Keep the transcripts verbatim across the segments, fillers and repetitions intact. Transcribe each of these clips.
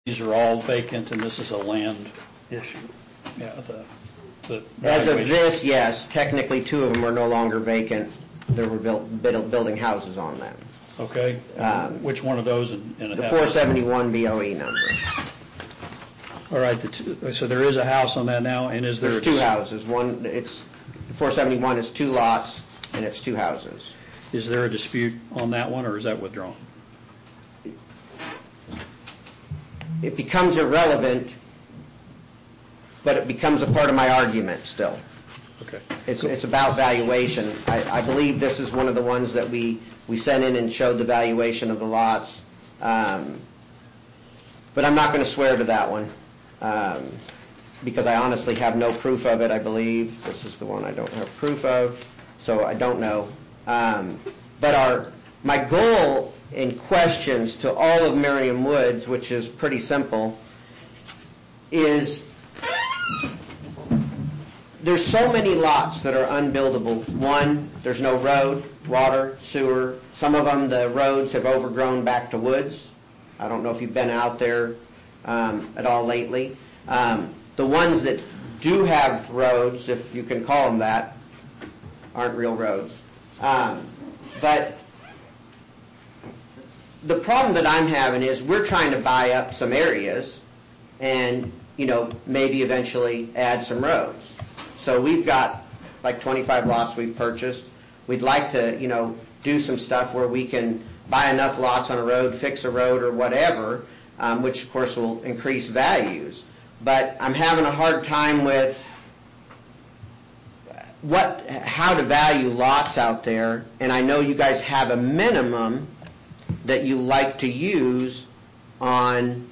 these are all vacant and this is a land issue. Yeah, the, the As of this, yes. Technically, two of them are no longer vacant. There were built, built building houses on them. Okay. Um, Which one of those? In, in the four seventy-one B O E number. All right. The two, so there is a house on that now, and is there? There's two houses. One, it's four seventy-one is two lots, and it's two houses. Is there a dispute on that one, or is that withdrawn? It becomes irrelevant, but it becomes a part of my argument still. Okay. It's it's about valuation. I, I believe this is one of the ones that we, we sent in and showed the valuation of the lots. Um, but I'm not going to swear to that one um, because I honestly have no proof of it, I believe. This is the one I don't have proof of, so I don't know. Um, but our my goal in questions to all of Merriam Woods, which is pretty simple, is there's so many lots that are unbuildable. One, there's no road, water, sewer. Some of them, the roads have overgrown back to woods. I don't know if you've been out there um, at all lately. Um, the ones that do have roads, if you can call them that, aren't real roads. Um, but the problem that I'm having is we're trying to buy up some areas and, you know, maybe eventually add some roads. So we've got like twenty-five lots we've purchased. We'd like to, you know, do some stuff where we can buy enough lots on a road, fix a road or whatever, um, which of course will increase values. But I'm having a hard time with what, how to value lots out there. And I know you guys have a minimum that you like to use on,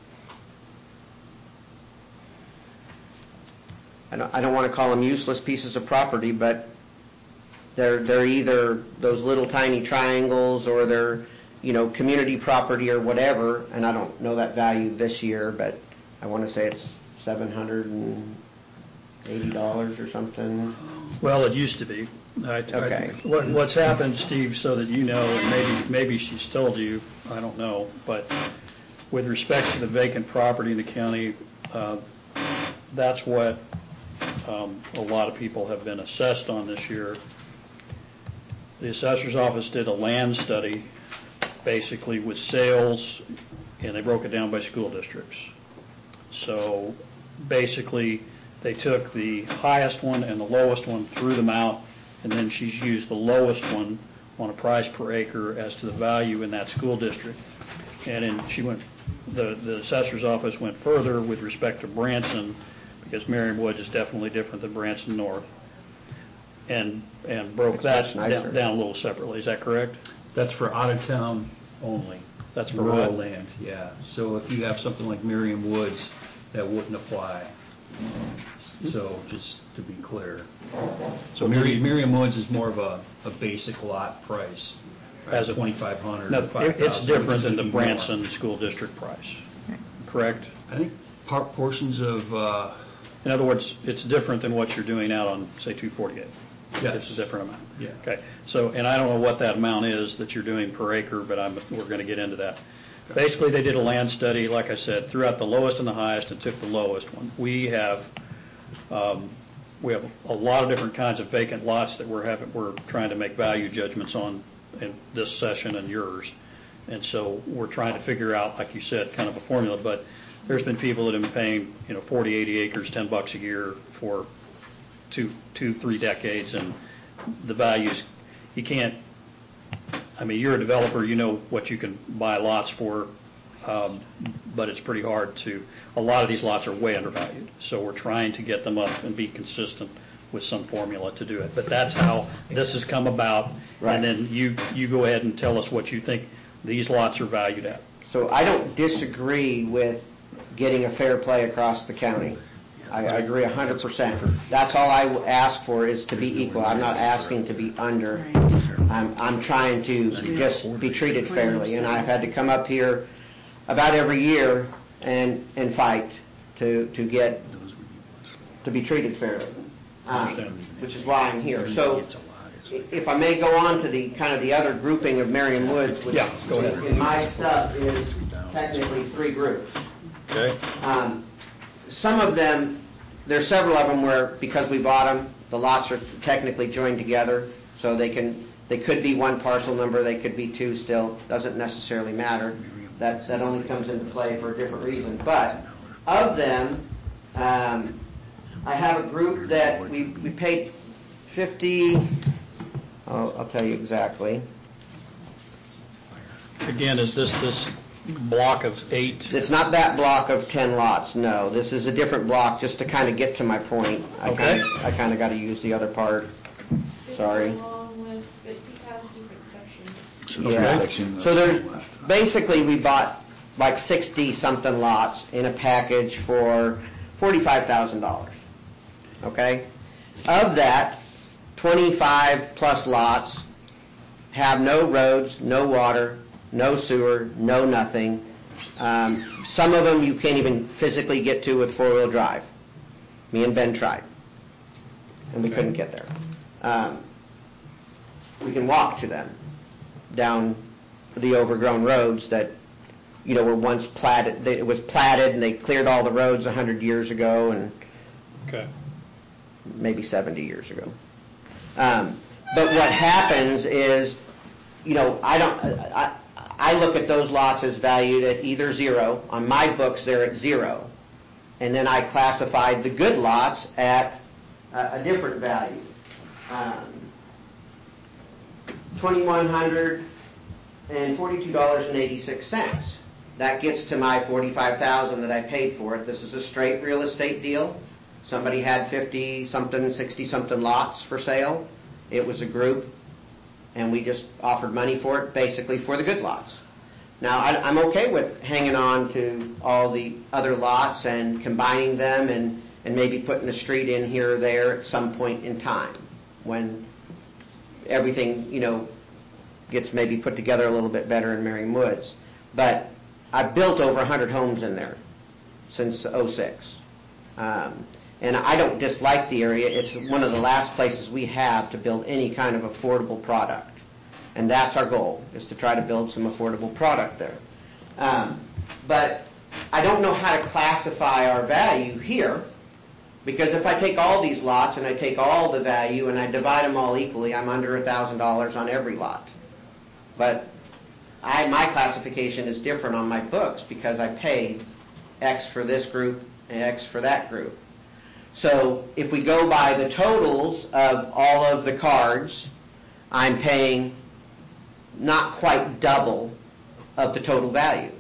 I don't, I don't want to call them useless pieces of property, but they're they're either those little tiny triangles or they're, you know, community property or whatever. And I don't know that value this year, but I want to say it's seven hundred eighty dollars or something. Well, it used to be. I, okay. I, what, what's happened, Steve, so that you know, and maybe maybe she's told you, I don't know, but with respect to the vacant property in the county, uh, that's what um, a lot of people have been assessed on this year. The assessor's office did a land study, basically with sales, and they broke it down by school districts. So basically, they took the highest one and the lowest one, threw them out, and then she's used the lowest one on a price per acre as to the value in that school district. And then she went, the, the assessor's office went further with respect to Branson, because Merriam Woods is definitely different than Branson North, and and broke it's that down, down a little separately. Is that correct? That's for out of town only. That's for rural what? land, yeah. So if you have something like Merriam Woods, that wouldn't apply. So just to be clear. So Merriam, Merriam Woods is more of a, a basic lot price. As a twenty-five hundred No, dollars. it's different than the Branson school district price, correct? I think part, portions of... Uh, In other words, it's different than what you're doing out on, say, two forty-eight. Yes. It's a different amount. Yeah. Okay. So, and I don't know what that amount is that you're doing per acre, but I'm, we're going to get into that. Okay. Basically, they did a land study, like I said, threw out the lowest and the highest and took the lowest one. We have, um, we have a lot of different kinds of vacant lots that we're having, we're trying to make value judgments on in this session and yours. And so we're trying to figure out, like you said, kind of a formula, but there's been people that have been paying, you know, forty, eighty acres, ten bucks a year for two, two, three decades, and the values, you can't, I mean, you're a developer, you know what you can buy lots for, um, but it's pretty hard to, a lot of these lots are way undervalued, so we're trying to get them up and be consistent with some formula to do it. But that's how this has come about, right. And then you, you go ahead and tell us what you think these lots are valued at. So I don't disagree with getting a fair play across the county. I, I agree one hundred percent. That's all I ask for is to be equal. I'm not asking to be under. I'm, I'm trying to just be treated fairly. And I've had to come up here about every year and and fight to to get to be treated fairly, um, which is why I'm here. So if I may go on to the kind of the other grouping of Merriam Woods, which yeah, go ahead. in my stuff is technically three groups. Okay. Um, Some of them, there's several of them where, because we bought them, the lots are technically joined together, so they can, they could be one parcel number, they could be two still, doesn't necessarily matter. That, that only comes into play for a different reason. But of them, um, I have a group that we, we paid fifty, I'll, I'll tell you exactly. Again, is this this block of eight? It's not that block of ten lots, no. This is a different block, just to kind of get to my point. I Okay. kinda, I kind of got to use the other part. Sorry. It's a long list, but he has different sections. Yeah. So there's, basically, we bought like sixty-something lots in a package for forty-five thousand dollars. Okay? Of that, twenty-five plus lots have no roads, no water, no sewer, no nothing. Um, some of them you can't even physically get to with four-wheel drive. Me and Ben tried, and we Okay. couldn't get there. Um, we can walk to them down the overgrown roads that, you know, were once platted. It was platted, and they cleared all the roads a hundred years ago, and Okay. maybe seventy years ago. Um, but what happens is, you know, I don't. I, I look at those lots as valued at either zero. On my books, they're at zero, and then I classified the good lots at a, a different value. Um, Twenty-one hundred and forty-two dollars and eighty-six cents. That gets to my forty-five thousand that I paid for it. This is a straight real estate deal. Somebody had fifty something, sixty something lots for sale. It was a group, and we just offered money for it, basically for the good lots. Now, I, I'm okay with hanging on to all the other lots and combining them, and, and maybe putting a street in here or there at some point in time when everything, you know, gets maybe put together a little bit better in Merriam Woods. But I've built over one hundred homes in there since oh six. Um, and I don't dislike the area. It's one of the last places we have to build any kind of affordable product. And that's our goal, is to try to build some affordable product there. Um, but I don't know how to classify our value here, because if I take all these lots and I take all the value and I divide them all equally, I'm under one thousand dollars on every lot. But I, my classification is different on my books because I paid X for this group and X for that group. So if we go by the totals of all of the cards, I'm paying not quite double of the total value.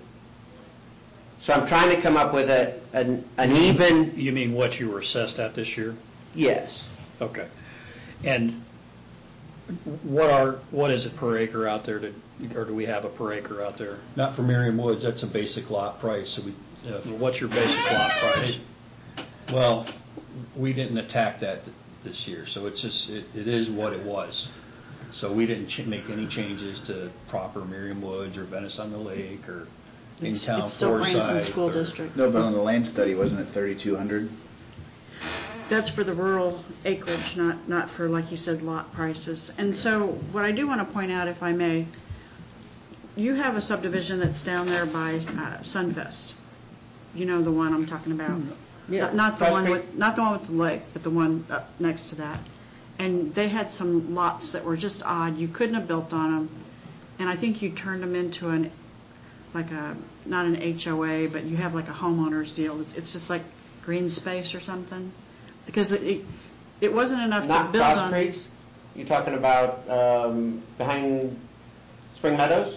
So I'm trying to come up with a, an, an even... You mean what you were assessed at this year? Yes. Okay. And what are, what is it per acre out there, to, or do we have a per acre out there? Not for Merriam Woods, that's a basic lot price, so we, uh, What's your basic lot price? well, we didn't attack that th- this year, so it's just, it, it is what it was. So we didn't ch- make any changes to proper Merriam Woods or Venice on the Lake or in It's, town it's still Branson Forsyth School or- District. No, but on the land study, wasn't it thirty-two hundred? That's for the rural acreage, not, not for, like you said, lot prices. And so what I do want to point out, if I may, you have a subdivision that's down there by uh, Sunfest. You know the one I'm talking about? Yeah. Not, not the Cross one Creek? with, not the one with the lake, but the one up next to that. And they had some lots that were just odd. You couldn't have built on them. And I think you turned them into an, like a, not an H O A, but you have like a homeowner's deal. It's, it's just like green space or something. Because it, it, it wasn't enough to Not build Cross on Creek? these. You're talking about um, behind Spring Meadows?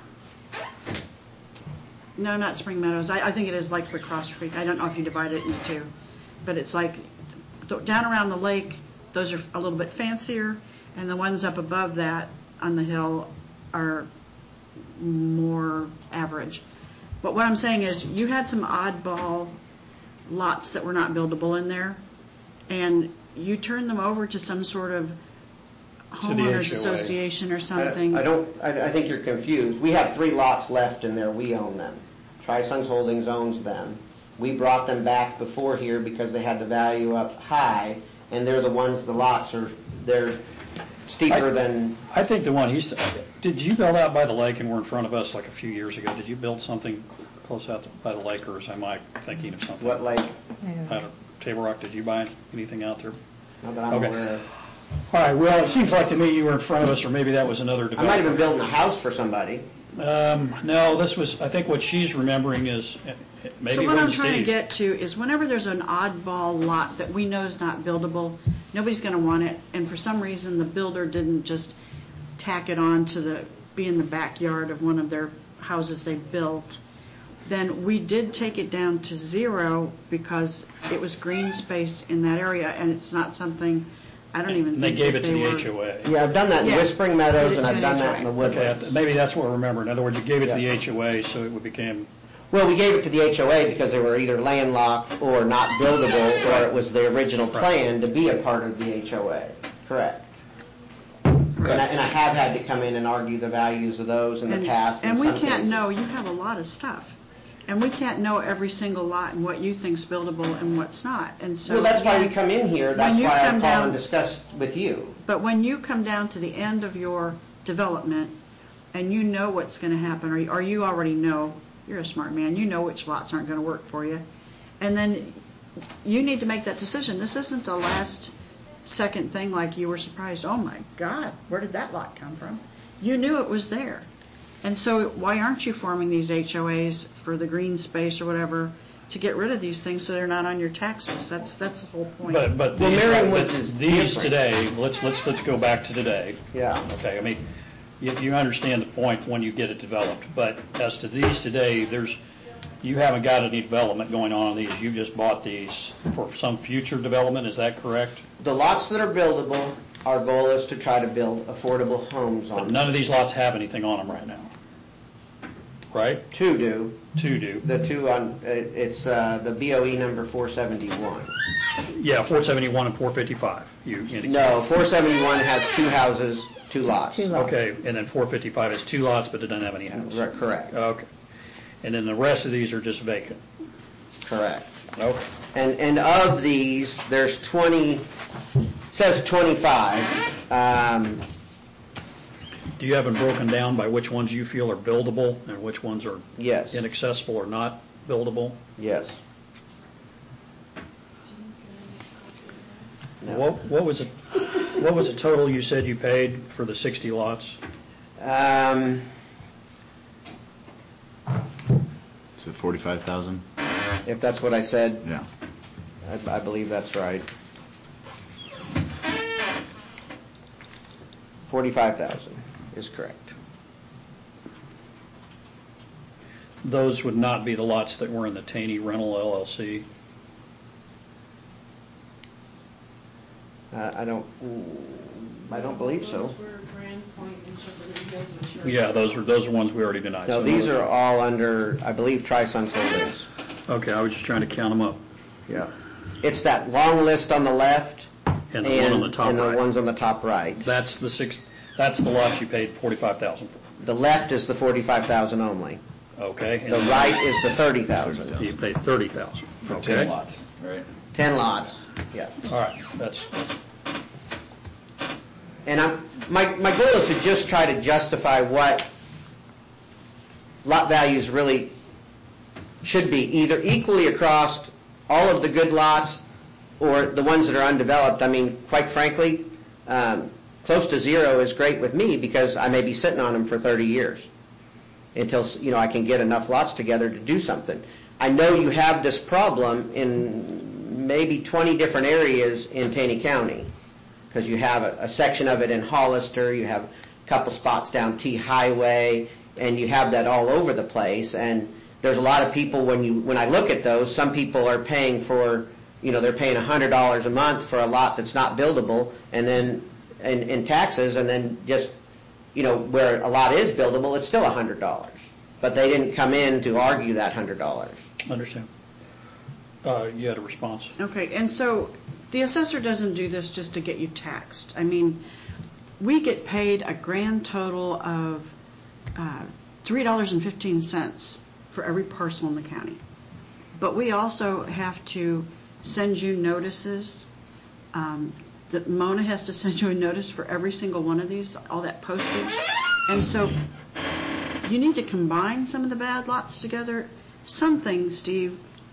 No, not Spring Meadows. I, I think it is like the Cross Creek. I don't know if you divide it into two. But it's like th- down around the lake, those are a little bit fancier. And the ones up above that on the hill are more average. But what I'm saying is you had some oddball lots that were not buildable in there. And you turned them over to some sort of homeowners H O A. association or I, something. I don't. I, I think you're confused. We have three lots left in there. We own them. Tri-Sons Holdings owns them. We brought them back before here because they had the value up high, and they're the ones. The lots are they're steeper I- than, I think the one he's, did you build out by the lake and were in front of us like a few years ago? Did you build something close out by the lake, or am I thinking of something? what lake, I don't- Table Rock, did you buy anything out there? not that I'm Okay. aware of. All right, well, it seems like to me you were in front of us, or maybe that was another I might have been developer. building a house for somebody. Um, no, this was, I think what she's remembering is, uh, maybe So it what I'm wasn't trying to Steve. get to is whenever there's an oddball lot that we know is not buildable, nobody's going to want it, and for some reason the builder didn't just tack it on to the, be in the backyard of one of their houses they built, then we did take it down to zero because it was green space in that area, and it's not something, I don't even And they think gave that it to they the were- H O A. Yeah, I've done that in Yeah. Whispering Meadows, Did it and to I've an done H O A. that in the Okay, I Woodlands. th- maybe that's what I remember. In other words, you gave it to the Yeah. H O A, so it would became, Well, we gave it to the H O A because they were either landlocked or not buildable, or it was the original plan to be a part of the H O A. Correct. And I, and I have had to come in and argue the values of those in the And- past in And we some can't cases. know, you have a lot of stuff, and we can't know every single lot and what you think's buildable and what's not, and so. Well, that's why we again, come in here, that's when you why I come call down- and discuss with you. But when you come down to the end of your development, and you know what's gonna happen, or, or you already know, you're a smart man, you know which lots aren't gonna work for you, and then you need to make that decision. This isn't a last second thing like you were surprised, oh my God, where did that lot come from? You knew it was there. And so why aren't you forming these H O As for the green space or whatever to get rid of these things so they're not on your taxes? That's, that's the whole point. but, but Well, these, Marion but Woods is these different. today, let's, let's, let's go back to today. Yeah. Okay, I mean, you, you understand the point when you get it developed, but as to these today, there's, you haven't got any development going on on these. You just bought these for some future development, is that correct? The lots that are buildable, our goal is to try to build affordable homes But on them. none of these lots have anything on them right now, right? Two do. Two do. The two on, uh, it's uh, the B O E number four seventy-one. Yeah, four seventy-one and four fifty-five, you indicated. No, four seventy-one has two houses, two lots. Two lots. Okay, and then four fifty-five has two lots, but it doesn't have any house. Right, Correct, Okay. And then the rest of these are just vacant. correct. Okay. And, and of these, there's twenty, says twenty-five. Um, Do you have them broken down by which ones you feel are buildable and which ones are Yes, inaccessible or not buildable? yes. No. What, what was it, what was the total you said you paid for the sixty lots? Um, So forty-five thousand? If that's what I said, Yeah. I, I believe that's right. Forty-five thousand is correct. Those would not be the lots that were in the Taney Rental L L C? Uh, I don't, I don't believe so. Those were Grand Point and Shepherd Hills, which are. Yeah, those are, those are ones we already denied. No, So these are all under, I believe, Tri-Sons Holdings. Okay, I was just trying to count them up. Yeah. It's that long list on the left And the one on the top and the right. ones on the top right. That's the six, that's the lots you paid forty-five thousand for. The left is the forty-five thousand only. Okay? and The right is the thirty thousand. You paid thirty thousand. For Okay? ten lots, right? Ten lots, yeah. All right, that's, that's- And I'm, my, my goal is to just try to justify what lot values really should be, either equally across all of the good lots or the ones that are undeveloped. I mean, quite frankly, um, close to zero is great with me because I may be sitting on them for thirty years until, you know, I can get enough lots together to do something. I know you have this problem in maybe twenty different areas in Taney County, because you have a, a section of it in Hollister, you have a couple spots down T Highway, and you have that all over the place. And there's a lot of people, when you when I look at those, some people are paying for, you know, they're paying one hundred dollars a month for a lot that's not buildable, and then in, in taxes, and then just, you know, where a lot is buildable, it's still one hundred dollars. But they didn't come in to argue that one hundred dollars. understand. Uh, You had a response? Okay, and so the assessor doesn't do this just to get you taxed. I mean, we get paid a grand total of uh, three dollars and fifteen cents for every parcel in the county. But we also have to send you notices. Um, that Mona has to send you a notice for every single one of these, all that postage. And so you need to combine some of the bad lots together. Some things, Steve,